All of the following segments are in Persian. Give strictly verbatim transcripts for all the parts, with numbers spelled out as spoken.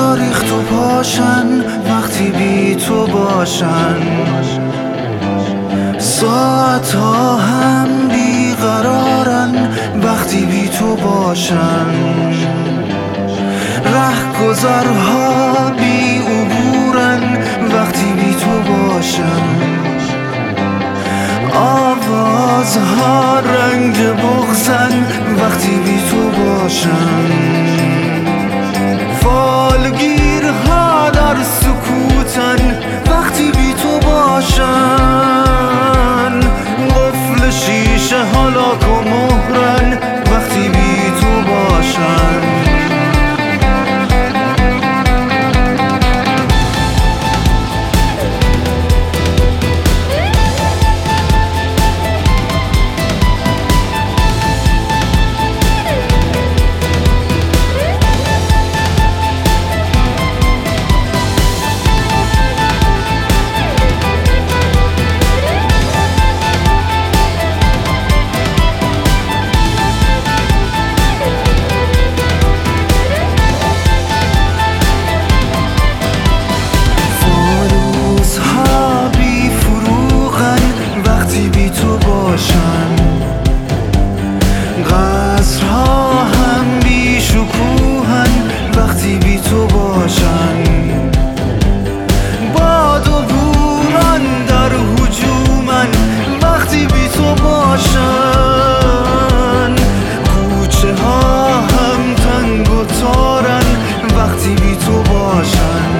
تاریخ تو پاشن وقتی بی تو باشن، ساعت ها هم بیقرارن وقتی بی تو باشن، رهگذرها بی عبورن وقتی بی تو باشن، آوازها رنگ بغضن وقتی بی تو باشن، فالگیرها در سکوتن وقتی بی تو باشن، قفل شیشه ها لاک و مهرن وقتی بی تو باشن. قصرها هم بی شکوهن وقتی بی تو باشن، باد و بوران در هجومن وقتی بی تو باشن، کوچه ها هم تنگ و تارن وقتی بی تو باشن،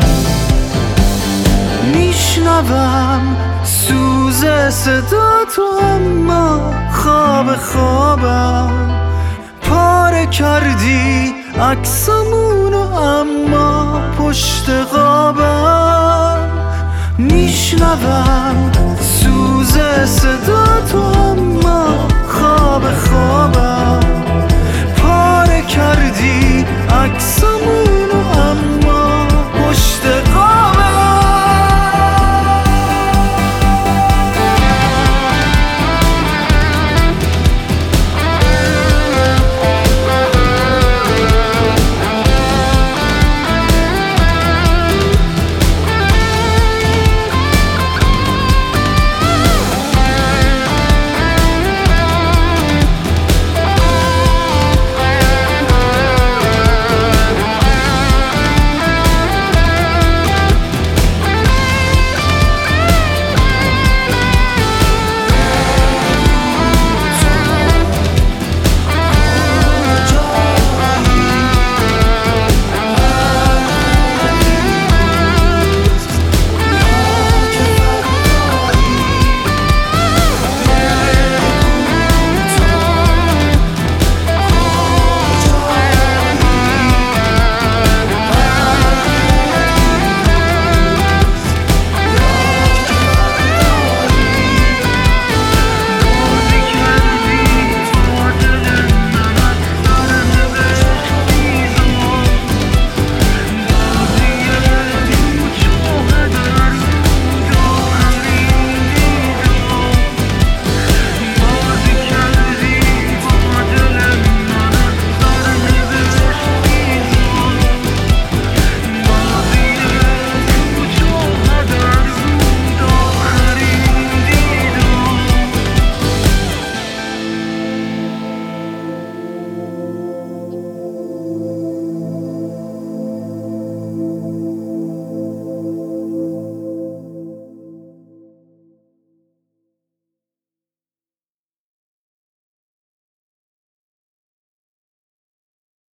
میشنوم سوز صدا تو اما خواب خوابم، پاره کردی عکسمونو اما پشت قابم، میشنوم سوز صدا تو اما خواب خوابم.